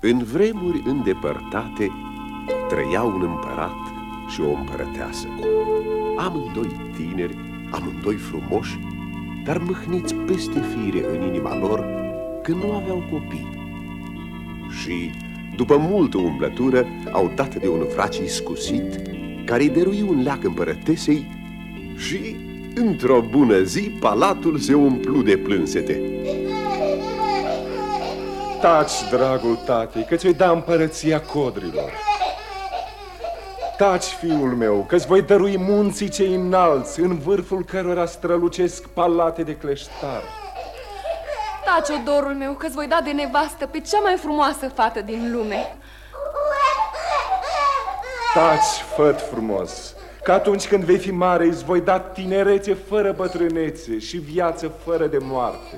În vremuri îndepărtate trăia un împărat și o împărăteasă. Amândoi tineri, amândoi frumoși, dar mâhniți peste fire în inima lor că nu aveau copii. Și, după multă umblătură, au dat de un vraci iscusit care îi dărui un leac împărătesei și, într-o bună zi, palatul se umplu de plânsete. Taci, dragul tati, că ți-o da împărăția codrilor. Taci, fiul meu, că-ți voi dărui munții cei înalți, în vârful cărora strălucesc palate de cleștar. Taci, odorul meu, că-ți voi da de nevastă pe cea mai frumoasă fată din lume. Taci, făt frumos, că atunci când vei fi mare îți voi da tinerețe fără bătrânețe și viață fără de moarte.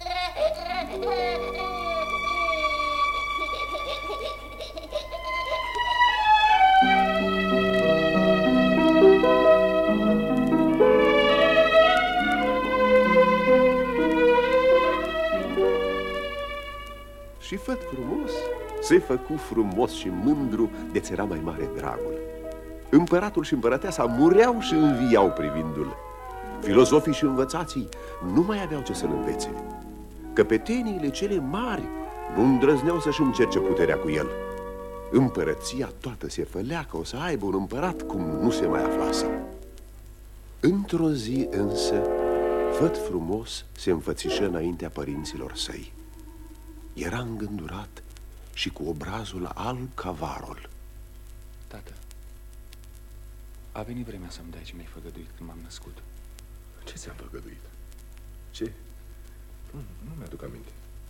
Și făt frumos se făcu frumos și mândru de-ți era mai mare dragul. Împăratul și împărăteasa mureau și înviau privindu-l. Filozofii și învățații nu mai aveau ce să-l învețe. Căpeteniile cele mari nu îndrăzneau să-și încerce puterea cu el. Împărăția toată se fălea că o să aibă un împărat cum nu se mai aflase. Într-o zi însă, făt frumos se înfățișă înaintea părinților săi. Era îngândurat și cu obrazul alb ca varul. Tată, a venit vremea să-mi dai ce mi-ai făgăduit când m-am născut. Ce ți-am făgăduit? Ce? Nu mi-aduc aminte.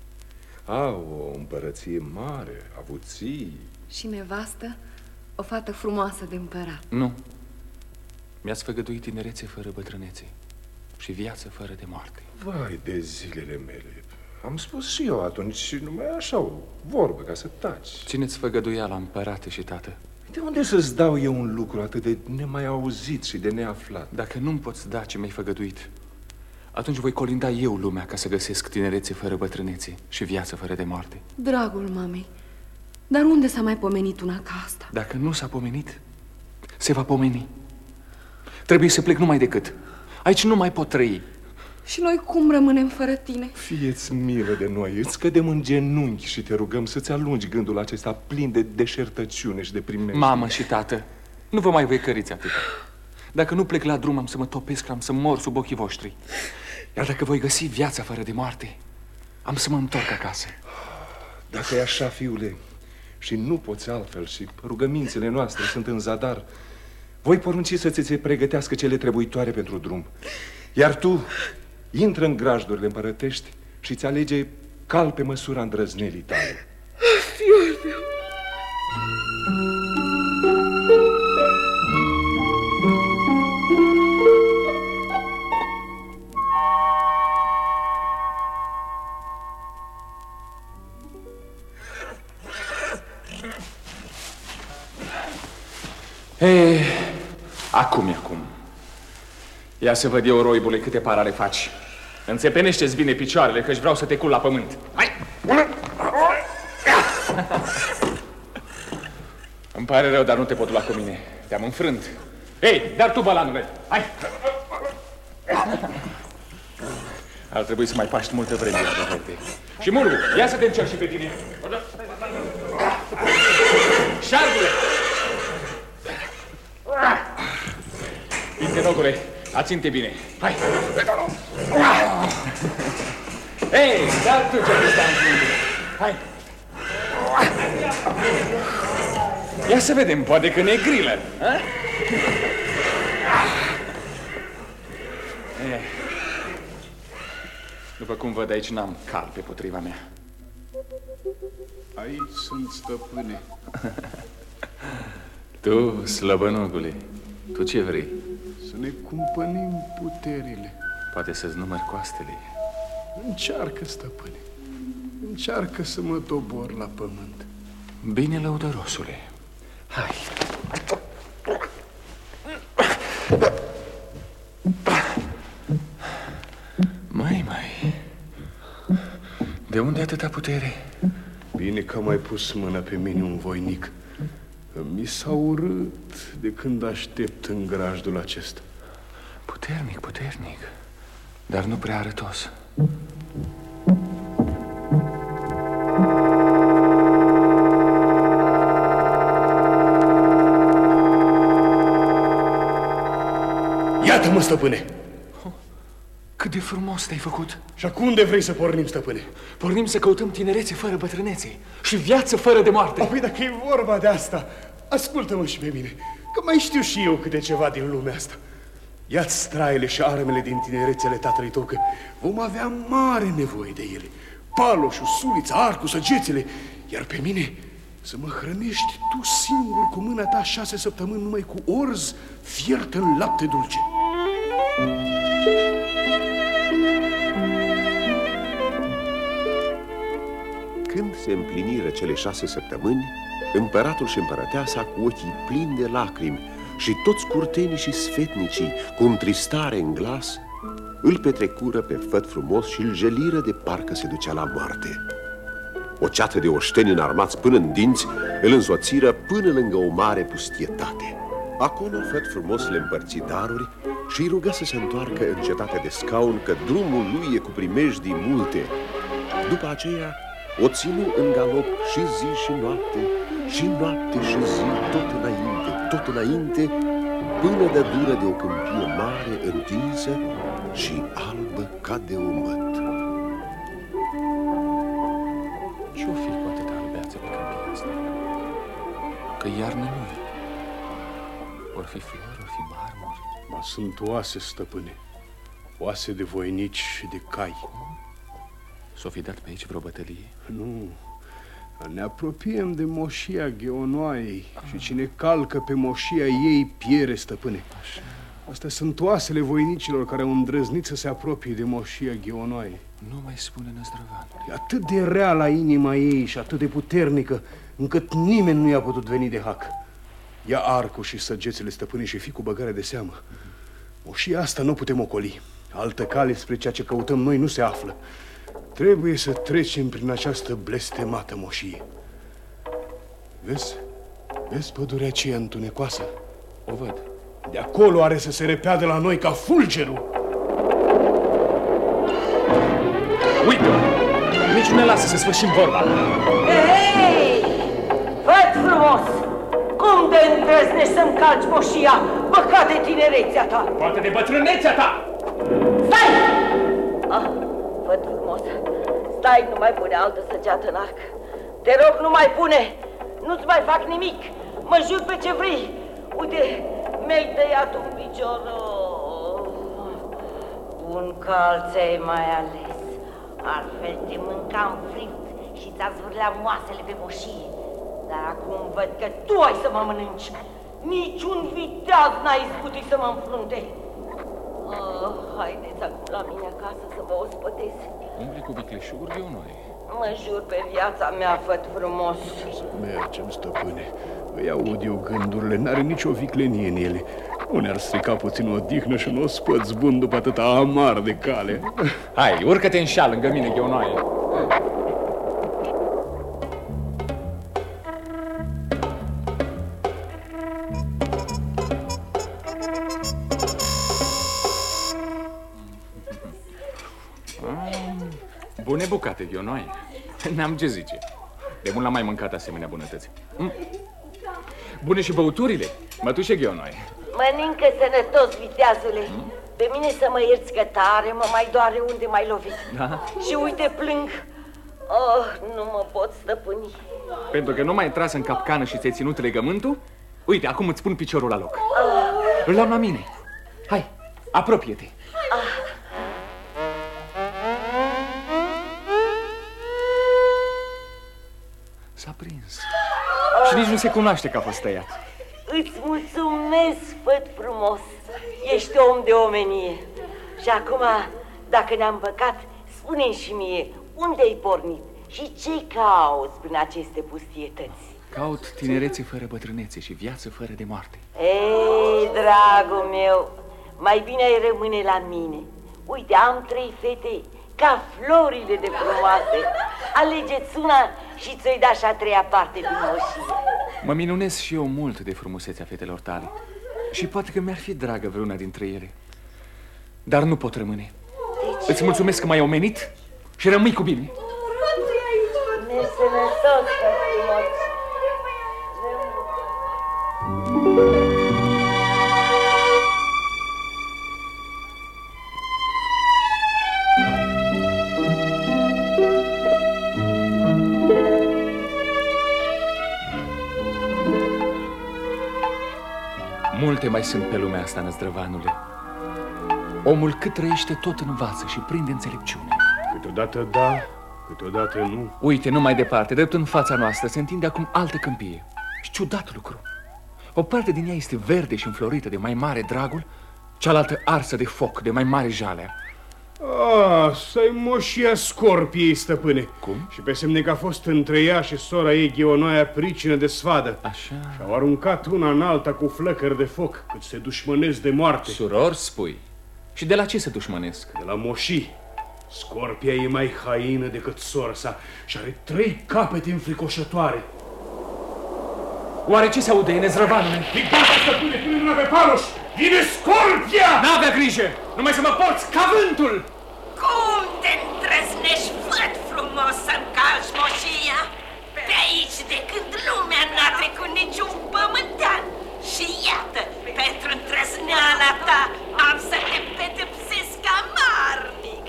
O împărăție mare, avuții. Și nevastă, o fată frumoasă de împărat. Nu. Mi-ați făgăduit tinerețe fără bătrânețe și viață fără de moarte. Vai de zilele mele. Am spus și eu atunci și numai așa o vorbă ca să taci. Țineți făgăduiala, împărate și tată. De unde să-ți dau eu un lucru atât de nemai auzit și de neaflat? Dacă nu-mi poți da ce mi-ai făgăduit, atunci voi colinda eu lumea ca să găsesc tinerețe fără bătrânețe și viață fără de moarte. Dragul mamei, dar unde s-a mai pomenit una ca asta? Dacă nu s-a pomenit, se va pomeni. Trebuie să plec numai decât. Aici nu mai pot trăi. Și noi cum rămânem fără tine? Fie-ți milă de noi, îți cădem în genunchi și te rugăm să-ți alungi gândul acesta plin de deșertăciune și de primejdie. Mamă și tată, nu vă mai vecăriți atâta. Dacă nu plec la drum, am să mă topesc, am să mor sub ochii voștri. Iar dacă voi găsi viața fără de moarte, am să mă întorc acasă. Dacă e așa, fiule, și nu poți altfel și rugămințele noastre sunt în zadar, voi porunci să ți se pregătească cele trebuitoare pentru drum. Iar tu intră în grajdurile împărătești și ți alege cal pe măsura îndrăznelii tale. Fiul meu! Acum. Ia să văd eu, roibule, câte parale faci. Înțepenește-ți bine picioarele, că-și vreau să te cul la pământ. Hai! Îmi pare rău, dar nu te pot lua cu mine. Te-am înfrânt. Ei, dar tu, bălanule, hai! Ar trebui să mai paști multă vreme la verde. Și Murgu, ia să te încerci și pe tine. Șargule! Pintenogule, aținte bine. Hai! Ei, dar tu ce-ți stai în frunte? Hai! Ia să vedem, poate că ne grilă. După cum văd, aici n-am cal pe potriva mea. Aici sunt, stăpâne. Tu, slăbănogule, tu ce vrei? Să ne cumpănim puterile. Poate să-ți numări coastele. Încearcă, stăpâne. Încearcă să mă dobor la pământ. Bine, lăudărosule. Hai. Mai. De unde atâta putere? Bine că a mai pus mâna pe mine un voinic. Mi s-a urât de când aștept în grajdul acesta. Puternic, puternic, dar nu prea arătos. Iată-mă, stăpâne! Cât de frumos te-ai făcut! Și acum unde vrei să pornim, stăpâne? Pornim să căutăm tinerețe fără bătrânețe și viață fără de moarte. Apoi dacă e vorba de asta, ascultă-mă și pe mine, că mai știu și eu câte ceva din lumea asta. Ia-ți straile și armele din tinerețele tatălui tău, că vom avea mare nevoie de ele. Paloșul, sulița, arcul, săgețele, iar pe mine să mă hrănești tu singur cu mâna ta 6 săptămâni numai cu orz fiert în lapte dulce. Când se împliniră cele 6 săptămâni, împăratul și împărăteasa, cu ochii plini de lacrimi, și toți curtenii și sfetnicii, cu întristare în glas, îl petrecură pe Făt Frumos și îl jeliră de parcă se ducea la moarte. O ceată de oșteni înarmați până în dinți îl însoțiră până lângă o mare pustietate. Acolo Făt Frumos le împărți daruri și îi rugă să se întoarcă în cetatea de scaun, că drumul lui e cu primejdii multe. După aceea o ținu în galop și zi și noapte, și noapte și zi, tot înainte, până de dură de o câmpie mare, întinsă și albă ca de o măt. Ce-o fi cu atâta albeață pe câmpia asta? Că iarnă nu e. Or fi flori, or fi marmuri. Ba, sunt oase, stăpâne, oase de voinici și de cai. S-o fi dat pe aici vreo bătălie? Nu, ne apropiem de moșia Gheonoaiei și cine calcă pe moșia ei piere, stăpâne. Astea sunt oasele voinicilor care au îndrăznit să se apropie de moșia Gheonoaiei. Nu mai spune, Năzdrăvan. E atât de rea la inima ei și atât de puternică, încât nimeni nu i-a putut veni de hac. Ia arcul și săgețele, stăpâne, și fii cu băgare de seamă. Moșia asta nu putem ocoli. Altă cale spre ceea ce căutăm noi nu se află. Trebuie să trecem prin această blestemată moșie. Vezi? Vezi pădurea aceea întunecoasă? O văd. De acolo are să se repeadă la noi ca fulgerul. Uite-o! Nici nu ne lasă să sfârșim vorba. Hei! Făt Frumos! Cum de îndrăznești să-mi calci moșia, păcat de tinerețea ta? Poate de bătrânețea ta! Stai! Făt Frumos, stai, nu mai pune altă săgeată în arc. Te rog, nu mai pune! Nu-ți mai fac nimic! Mă jur pe ce vrei! Uite, mi-ai tăiat un picior. Un calț ai mai ales. Altfel te mâncam fript și ți-a zvârlea moasele pe moșie. Dar acum văd că tu ai să mă mănânci. Niciun viteaz n-a izbutit să mă înfrunte. Haideți acum la mine acasă să vă ospătez. Umbli cu vicleșuguri de onoare. Mă jur pe viața mea, Făt Frumos. Mergem, stăpâne. Îi aud eu gândurile, n-are nicio viclenie în ele. Nu ne-ar strica puțin o odihnă și un ospăț bun după atâta amar de cale. Hai, urcă-te în șal lângă mine, Gheonoaie. Bune bucate, Gheonoaie. N-am ce zice. De mult n-am mai mâncat asemenea bunătăți. Bune și băuturile, mătușe Gheonoaie. Mănâncă sănătos, viteazule. Pe mine să mă ierți că tare mă mai doare unde m-ai lovit. Da? Și uite, plâng. Oh, nu mă pot stăpâni. Pentru că nu m-ai tras în capcană și ți-ai ținut legământul? Uite, acum îți pun piciorul la loc. Îl am la mine. Hai, apropie-te. S-a prins. Și nici nu se cunoaște că a fost tăiat. Îți mulțumesc, Făt Frumos. Ești om de omenie. Și acum, dacă ne-am păcat, spune-mi și mie, unde ai pornit și ce cauți prin aceste pustietăți? Caut tinerețe fără bătrânețe și viață fără de moarte. Ei, dragul meu, mai bine ai rămâne la mine. Uite, am 3 fete ca florile de frumoase. Alegeți una și ți-o-i da și a treia parte din moșie. Mă minunez și eu mult de frumusețea fetelor tale. Și poate că mi-ar fi dragă vreuna dintre ele. Dar nu pot rămâne. Îți mulțumesc că m-ai omenit și rămâi cu bine. Nesănătos, frumos. Multe mai sunt pe lumea asta, năzdrăvanule. Omul cât trăiește tot învață și prinde înțelepciune. Câteodată da, câteodată nu. Uite, nu mai departe, drept în fața noastră, se întinde acum altă câmpie. Și ciudat lucru. O parte din ea este verde și înflorită de mai mare dragul, cealaltă arsă de foc, de mai mare jalea. Asta-i moșia Scorpiei, stăpâne. Cum? Și pe semne că a fost între ea și sora ei Gheonoaia pricină de sfadă. Așa. Și-au aruncat una în alta cu flăcări de foc, cât se dușmănesc de moarte. Suror, spui? Și de la ce se dușmănesc? De la moșii. Scorpia e mai haină decât sora sa și are 3 capete înfricoșătoare. Oare ce se aude, năzdrăvanule? Fii gata, stăpâne, pune mâna pe Palos! Vine Scorpia! N-avea grijă! Numai să mă porți ca vântul! Cum te îndrăznești, văd frumos să-mi calci moșia? Pe aici, de când lumea n-a trecut niciun pământean. Și iată, pentru îndrăzneala ta, am să te pedepsesc amarnic.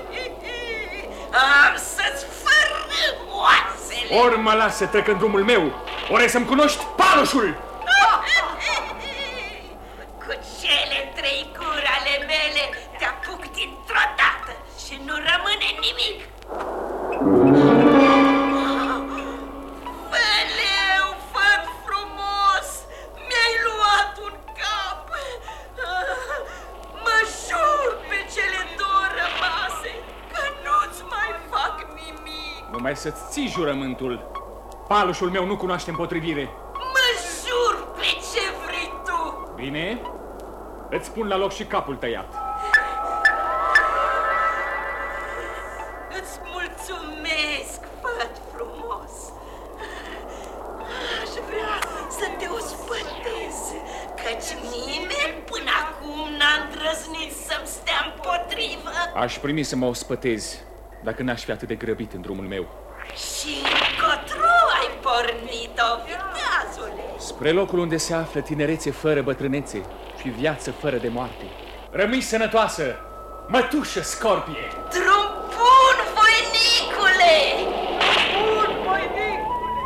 Am să-ți fărâm oasele. Ori mă las să trec în drumul meu, ori să-mi cunoști Paloșul! Cu cele 3 guri ale mele te apuc dintr-o dată și nu rămâne nimic. Feleu, făt frumos, mi-ai luat un cap. Mă jur pe cele 2 rămase că nu-ți mai fac nimic. Numai să-ți ții jurământul. Paloșul meu nu cunoaște împotrivire. Mă jur pe ce vrei tu. Bine? Îți pun la loc și capul tăiat. Îți mulțumesc, făt frumos. Aș vrea să te ospătez, căci nimeni până acum n-a îndrăznit să-mi stea împotrivă. Aș primi să mă ospătezi, dacă n-aș fi atât de grăbit în drumul meu. Și încotro ai pornit-o, viteazule? Spre locul unde se află tinerețe fără bătrânețe și viață fără de moarte. Rămâi sănătoasă, mătușă Scorpie! Drum bun, voinicule! Bun, voinicule!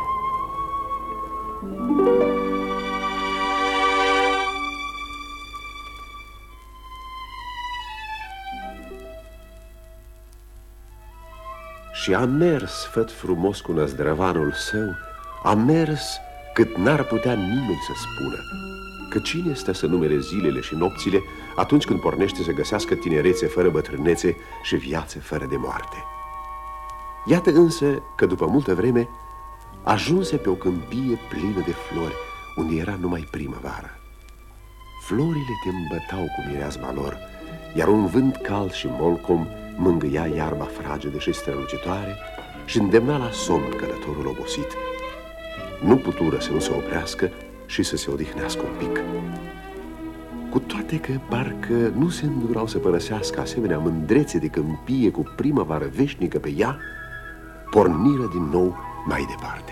Și a mers făt frumos cu năzdrăvanul său, a mers cât n-ar putea nimeni să spună. Că cine stă să numere zilele și nopțile atunci când pornește să găsească tinerețe fără bătrânețe și viață fără de moarte? Iată însă că după multă vreme ajunse pe o câmpie plină de flori, unde era numai primăvară. Florile te îmbătau cu mireasma lor, iar un vânt cald și molcom mângâia iarba fragedă și strălucitoare și îndemna la somn călătorul obosit. Nu putură să nu se oprească și să se odihnească un pic. Cu toate că parcă nu se îndurau să părăsească asemenea mândrețe de câmpie cu primăvară veșnică pe ea, porniră din nou mai departe.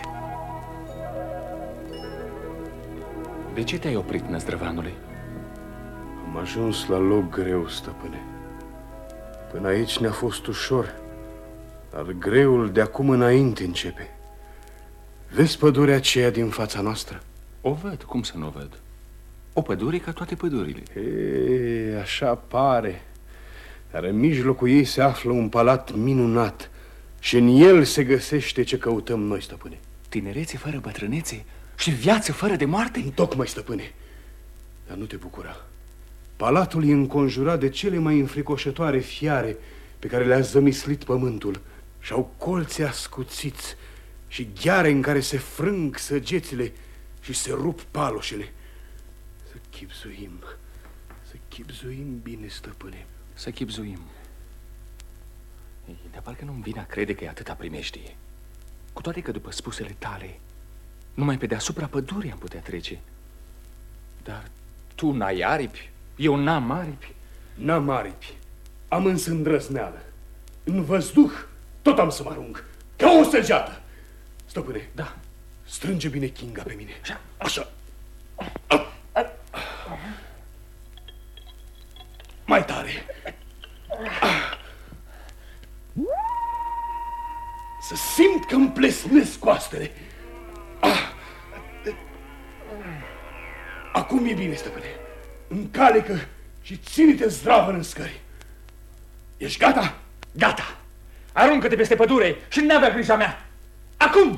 De ce te-ai oprit, năzdrăvanule? Am ajuns la loc greu, stăpâne. Până aici ne-a fost ușor, dar greul de acum înainte începe. Vezi pădurea aceea din fața noastră? O văd, cum să nu o văd? O pădure ca toate pădurile. E, așa pare. Dar în mijlocul ei se află un palat minunat și în el se găsește ce căutăm noi, stăpâne. Tinerețe fără bătrânețe și viață fără de moarte? Tocmai, stăpâne. Dar nu te bucura. Palatul e înconjurat de cele mai înfricoșătoare fiare pe care le-a zămislit pământul și au colți ascuțiți și gheare în care se frâng săgețile și se rup paloșele. Să chipzuim bine, stăpâne. Să chipzuim. De parcă nu-mi vine a crede că e atâta primejdie. Cu toate că după spusele tale, numai pe deasupra pădurii am putea trece. Dar tu n-ai aripi, eu n-am aripi. N-am aripi, am însă îndrăzneală. În văzduh tot am să mă arunc, ca o săgeată. Stăpâne, da, strânge bine Kinga pe mine. Așa. Așa. Mai tare. Să simt că îmi plesnesc coastele. Acum e bine, stăpâne. Încalecă și ține-te zdravă în scări. Ești gata? Gata! Aruncă-te peste pădure și n-avea grija mea! Acum!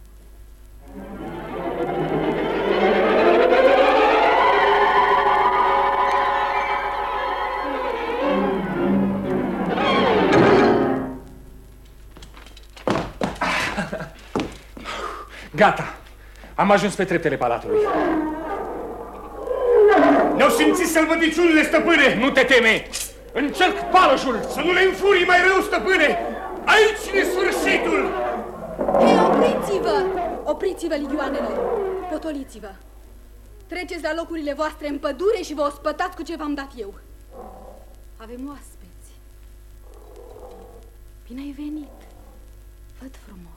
Gata! Am ajuns pe treptele palatului. Ne-au simțit sălbăticiunile, stăpâne! Nu te teme! Încerc paloșul! Să nu le înfurii mai rău, stăpâne! Aici e sfârșitul! Hei, opriți-vă! Opriți-vă, ligioanelor! Potoliți-vă! Treceți la locurile voastre în pădure și vă ospătați cu ce v-am dat eu. Avem oaspeți. Bine ai venit, văd frumos.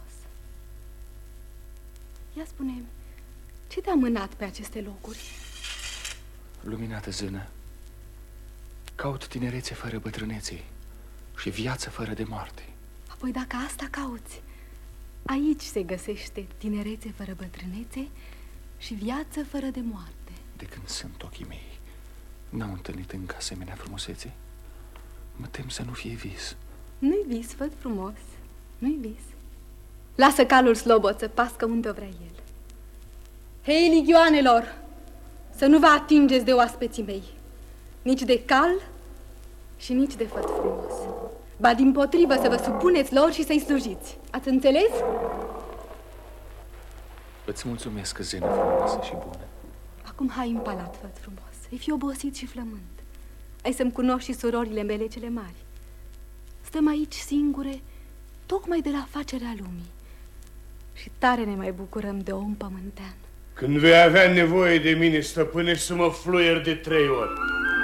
Ia spune-mi, ce te-a mânat pe aceste locuri? Luminată zână, caut tinerețe fără bătrânețe și viață fără de moarte. Apoi dacă asta cauți, aici se găsește tinerețe fără bătrânețe și viață fără de moarte. De când sunt ochii mei, n-au întâlnit încă asemenea frumusețe. Mă tem să nu fie vis. Nu-i vis, văd frumos, nu-i vis. Lasă calul slobod să pască unde vrea el. Hei, ligioanelor, să nu vă atingeți de oaspeții mei, nici de cal și nici de făt frumos. Ba dimpotrivă să vă supuneți lor și să-i slujiți. Ați înțeles? Îți mulțumesc, zână frumoasă și bună. Acum hai în palat, făt frumos. Vei fi obosit și flământ. Ai să-mi cunoști și surorile mele cele mari. Stăm aici singure, tocmai de la facerea lumii. Și tare ne mai bucurăm de om pământean. Când vei avea nevoie de mine, stăpâne, să mă fluier de 3 ori.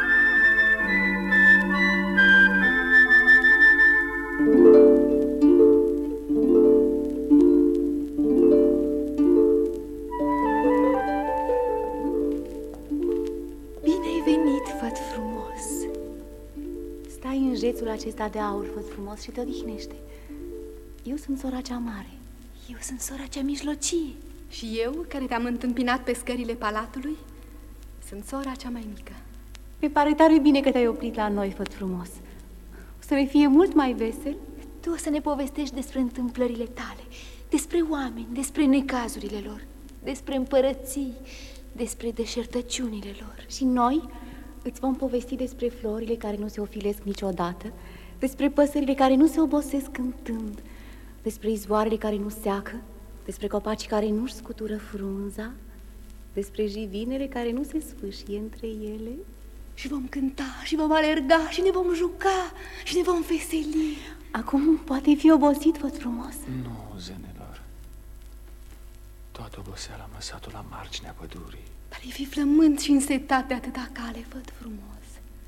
Bine ai venit, făt frumos. Stai în jețul acesta de aur, făt frumos, și te odihnește. Eu sunt sora cea mare. Eu sunt sora cea mijlocie. Și eu, care te-am întâmpinat pe scările palatului, sunt sora cea mai mică. Mi pare tare bine că te-ai oprit la noi, făt frumos. O să ne fie mult mai vesel. Tu o să ne povestești despre întâmplările tale, despre oameni, despre necazurile lor, despre împărății, despre deșertăciunile lor. Și noi îți vom povesti despre florile care nu se ofilesc niciodată, despre păsările care nu se obosesc cântând, despre izvoarele care nu seacă, despre copacii care nu-și scutură frunza, despre jivinele care nu se sfâșie între ele. Și vom cânta, și vom alerga, și ne vom juca, și ne vom veseli. Acum poate fi obosit, făt frumos. Nu, zânelor. Toată oboseala am lăsat-o la marginea pădurii. Dar e fi flământ și însetat de atâta cale, făt frumos.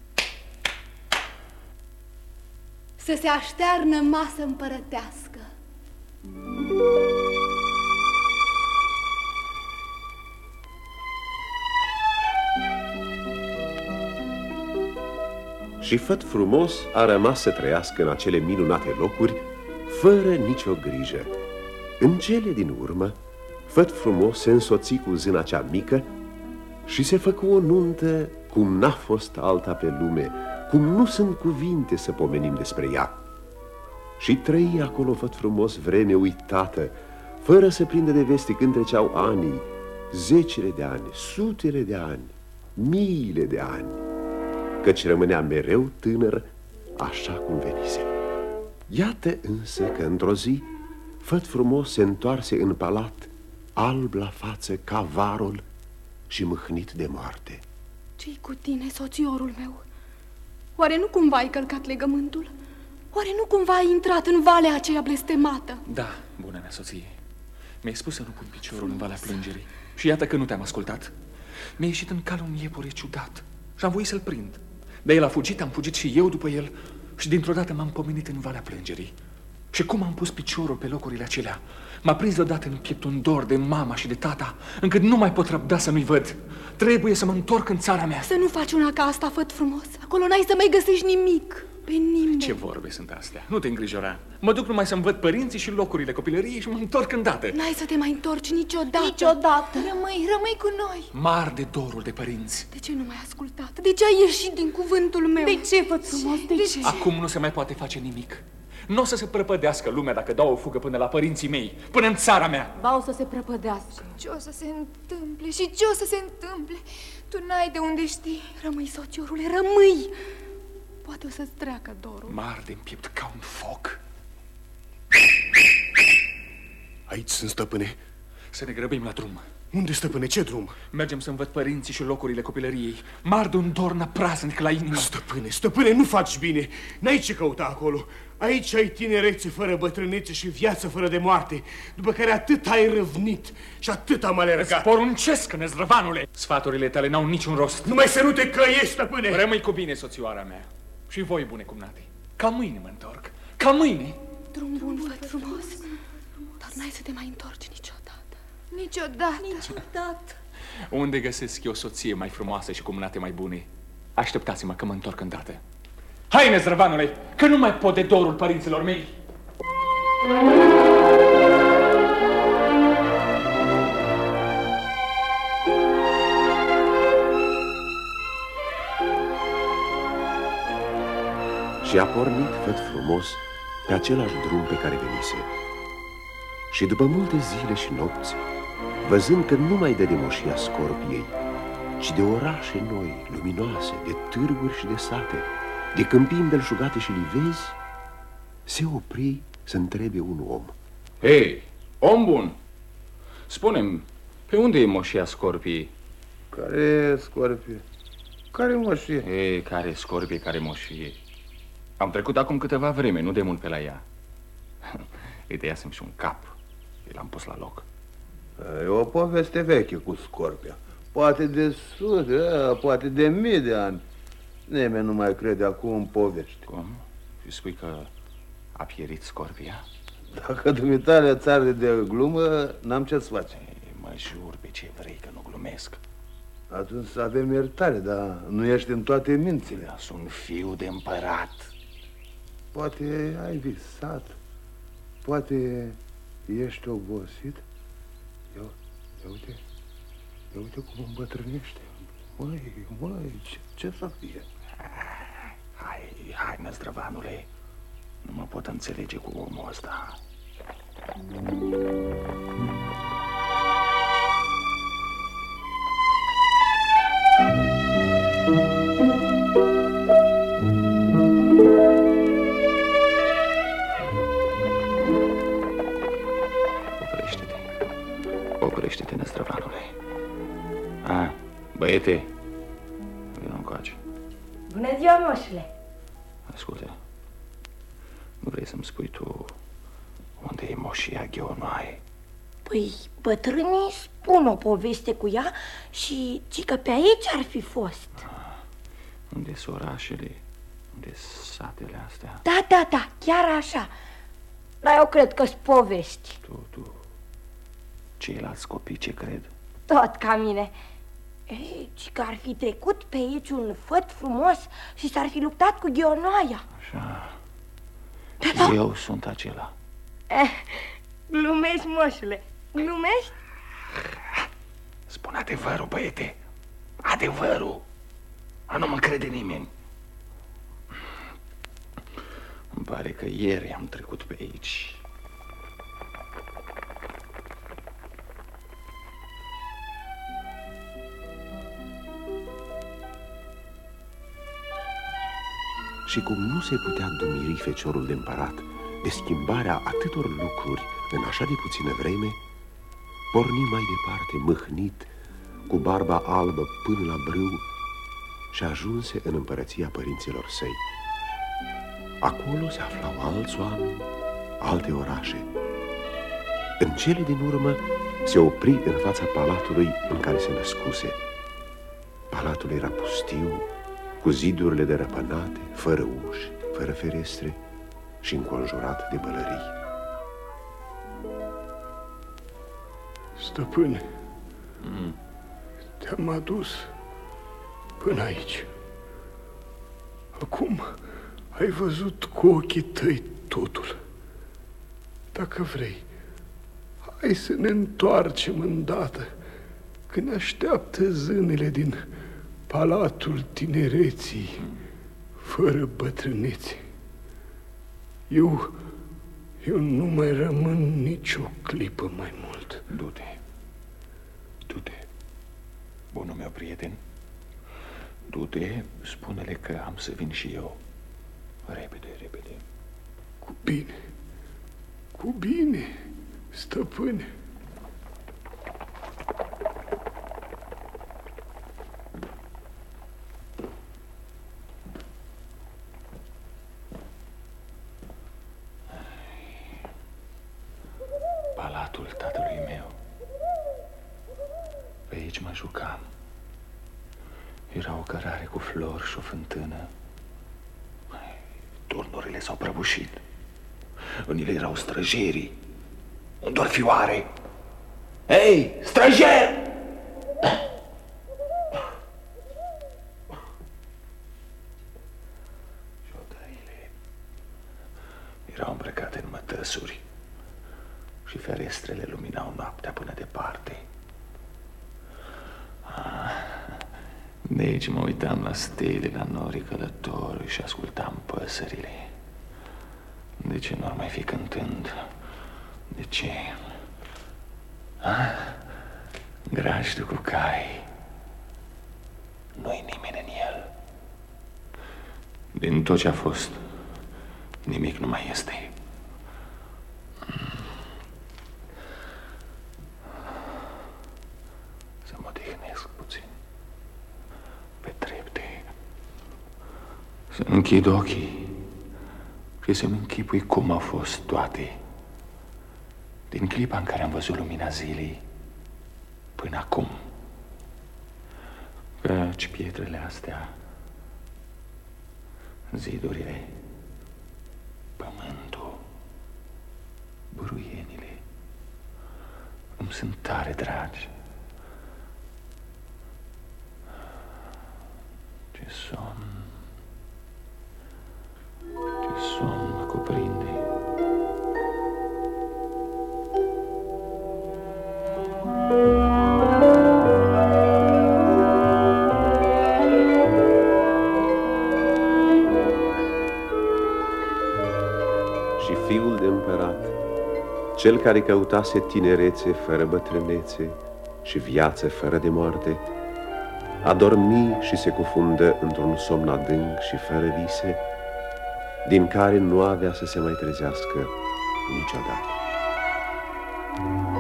Să se aștearnă masă împărătească. Și făt frumos a rămas să trăiască în acele minunate locuri, fără nicio grijă. În cele din urmă, făt frumos se însoți cu zâna cea mică și se făcu o nuntă cum n-a fost alta pe lume, cum nu sunt cuvinte să pomenim despre ea. Și trăi acolo făt frumos vreme uitată, fără să prindă de veste când treceau anii, zecile de ani, sutele de ani, miile de ani, căci rămânea mereu tânăr, așa cum venise. Iată însă că într-o zi, făt frumos se întoarse în palat, alb la față ca varul și mâhnit de moarte. Ce-i cu tine, soțiorul meu? Oare nu cumva ai călcat legământul? Oare nu cumva ai intrat în valea aceea blestemată? Da, bună mea soție. Mi-ai spus să nu pun piciorul în valea plângerii. Și iată că nu te-am ascultat. Mi-a ieșit în cal un iepure ciudat și am voit să-l prind. Dar el a fugit, am fugit și eu după el și dintr-o dată m-am pomenit în valea plângerii. Și cum am pus piciorul pe locurile acelea, m-a prins deodată în piept un dor de mama și de tata, încât nu mai pot răbda să nu-i văd. Trebuie să mă întorc în țara mea. Să nu faci una ca asta, făt frumos. Acolo n-ai să mai găsești nimic. Pe nimeni. Ce vorbe sunt astea? Nu te îngrijora. Mă duc numai să-mi văd părinții și locurile copilăriei și mă întorc îndată. N-ai să te mai întorci niciodată. Niciodată. Rămâi cu noi. Mar de dorul de părinți. De ce nu m-ai ascultat? De ce ai ieșit din cuvântul meu? De ce, făt frumos? De ce? Acum nu se mai poate face nimic. Nu o să se prăpădească lumea dacă dau o fugă până la părinții mei, până în țara mea. Ba o să se prăpădească. Ce o să se întâmple și ce o să se întâmple? Tu n-ai de unde știi. Rămâi, sociorule, rămâi. Poate o să-ți treacă dorul. Mar de-mi piept ca un foc. Aici sunt, stăpâne. Să ne grăbim la drum. Unde, stăpâne? Ce drum? Mergem să-mi văd părinții și locurile copilăriei. Mar de un dor năpraznic la inimă. Stăpâne, nu faci bine. N-ai ce căuta acolo. Aici ai tinerețe fără bătrânețe și viață fără de moarte, după care atât ai răvnit și atât am alergat. Îți poruncesc, năzdrăvanule! Sfaturile tale n-au niciun rost. Numai să nu te căiești, stăpâne! Rămâi cu bine, soțioara mea. Și voi, bune cumnate. Ca mâine mă întorc. Ca mâine! Drum bun, făt frumos. Dar n-ai să te mai întorci niciodată. Niciodată. Unde găsesc eu o soție mai frumoasă și cumnate mai bune? Așteptați-mă că mă întorc îndată. Hai, năzdrăvanule, că nu mai pot de dorul părinților mei. Și a pornit, făt frumos, pe același drum pe care venise. Și după multe zile și nopți, văzând că nu mai dă de moșia scorpiei, ci de orașe noi, luminoase, de târguri și de sate, de câmpii îmbelșugate și livezi, se opri să întrebe un om. Hei, om bun, spune-mi, pe unde e moșia scorpiei? Care scorpie? Care moșie? Ei, care scorpie, care moșie? Am trecut acum câteva vreme, nu de mult pe la ea. Îi tăiasem și un cap. L-am pus la loc. E o poveste veche cu scorpia. Poate de sute, poate de mii de ani. Nimeni nu mai crede acum în povești. Cum? Și spui că a pierit scorpia? Dacă dumitale țară de glumă, n-am ce-ți face. Ei, mă jur pe ce vrei că nu glumesc. Atunci să avem iertare, dar nu ești în toate mințile. Da, sunt fiu de împărat. Poate ai visat, poate ești obosit. Ia uite cum îmbătrânește. Măi, ce să fie? Hai, năzdrăvanule, nu mă pot înțelege cu omul ăsta. Oprește-te, năzdrăvanule. Băiete, vină încoace. Bună ziua, moșule. Ascultă, nu vrei să-mi spui tu unde e moșia Ghionoaie? Păi, bătrânii spun o poveste cu ea și că pe aici ar fi fost. Unde sunt orașele, unde satele astea? Da, chiar așa. Dar eu cred că-s povești. Tu, ceilalți copii ce cred? Tot ca mine. Ei, ci că ar fi trecut pe aici un făt frumos și s-ar fi luptat cu Ghionoaia. Așa. Da. Eu sunt acela. Glumești, moșule, glumești? Spune adevărul, băiete, adevărul. Nu mă crede nimeni. Îmi pare că ieri am trecut pe aici. Și cum nu se putea dumiri feciorul de împărat de schimbarea atâtor lucruri în așa de puțină vreme, porni mai departe, mâhnit, cu barba albă până la brâu și ajunse în împărăția părinților săi. Acolo se aflau alți oameni, alte orașe. În cele din urmă se opri în fața palatului în care se născuse. Palatul era pustiu, cu zidurile derăpânate, fără uși, fără ferestre și înconjurat de bălării. Stăpâne, te-am adus până aici. Acum ai văzut cu ochii tăi totul. Dacă vrei, hai să ne întoarcem îndată, că ne așteaptă zânele din palatul tinereții, fără bătrânețe. Eu nu mai rămân nicio clipă mai mult. Du-te, bunul meu prieten. Du-te, spune-le că am să vin și eu. Repede. Cu bine, stăpâne. Palatul tatălui meu. Pe aici mă jucam. Era o cărare cu flori și o fântână. Turnurile s-au prăbușit. În ele erau străjerii. Unde-or fi oare? Hei, străjer! Șodările erau îmbrăcate în mătăsuri și ferestrele luminau noaptea până departe. De aici mă uitam la stele, la norii călători și ascultam păsările. De ce nu ar mai fi cântând? De ce? Grajdul cu cai. Nu-i nimeni în el. Din tot ce a fost, nimic nu mai este. Să mă odihnesc puțin. Pe trepte. Să închid ochii și să-mi închipui cum au fost toate. Din clipa în care am văzut lumina zilei până acum. Căci pietrele astea, zidurile, pământul, buruienile îmi sunt tare dragi. Ce somn mă cuprinde. Și fiul de împărat, cel care căutase tinerețe fără bătrânețe și viață fără de moarte, a dormi și se cufundă într-un somn adânc și fără vise, din care nu avea să se mai trezească niciodată.